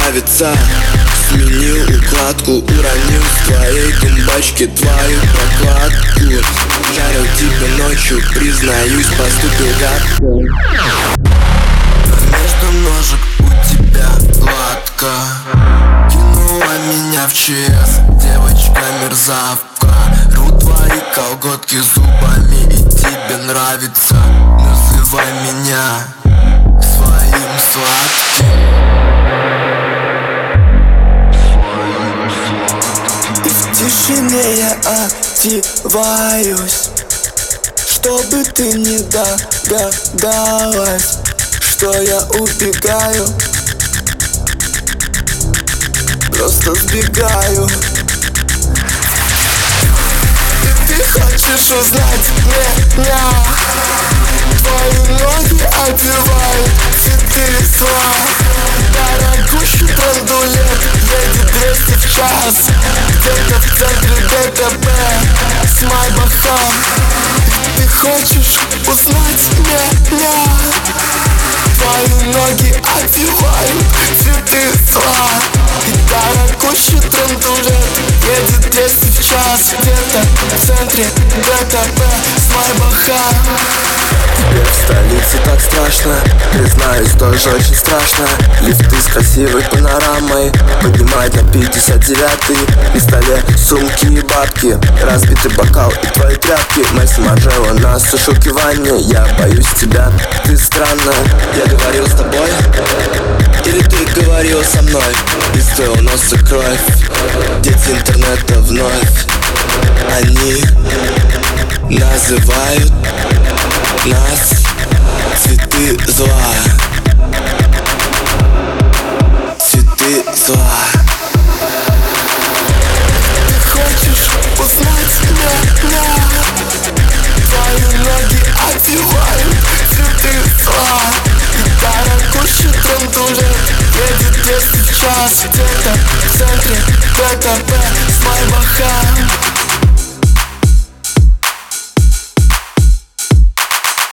нравится. Сменил укладку, уронил с твоей тумбочки твою прокладку. Жарил тебя ночью, признаюсь, поступил гадко. Между ножек у тебя гладко. Кинула меня в ЧС, девочка мерзавка. Рву твои колготки зубами, и тебе нравится. Называй меня своим сладким. И в тишине я одеваюсь, чтобы ты не догадалась, что я убегаю, просто сбегаю. И ты хочешь узнать меня? Твои ноги одевают цветы зла. Дорогущий драндулет едет 200 в час. Где-то в центре ДТП с Майбахом. Ты хочешь узнать меня? Твои ноги одевают цветы зла. И дорогущий драндулет едет 200 в час. Где-то в центре ДТП с Майбахом. Тебе в столице так страшно, признаюсь, тоже очень страшно. Лифты с красивой панорамой поднимать на 59-й. На столе сумки и бабки, разбитый бокал и твои тряпки. Месси Марджелло на сушилке в ванне. Я боюсь тебя, ты странная. Я говорил с тобой, или ты говорил со мной? Из твоего носа кровь, дети интернета вновь. Они называют нас цветы зла. Цветы зла. Ты хочешь узнать меня? Твои ноги одевают цветы зла. И дорогущий драндулет едет 200 в час. Где-то в центре ДТП с Майбахом.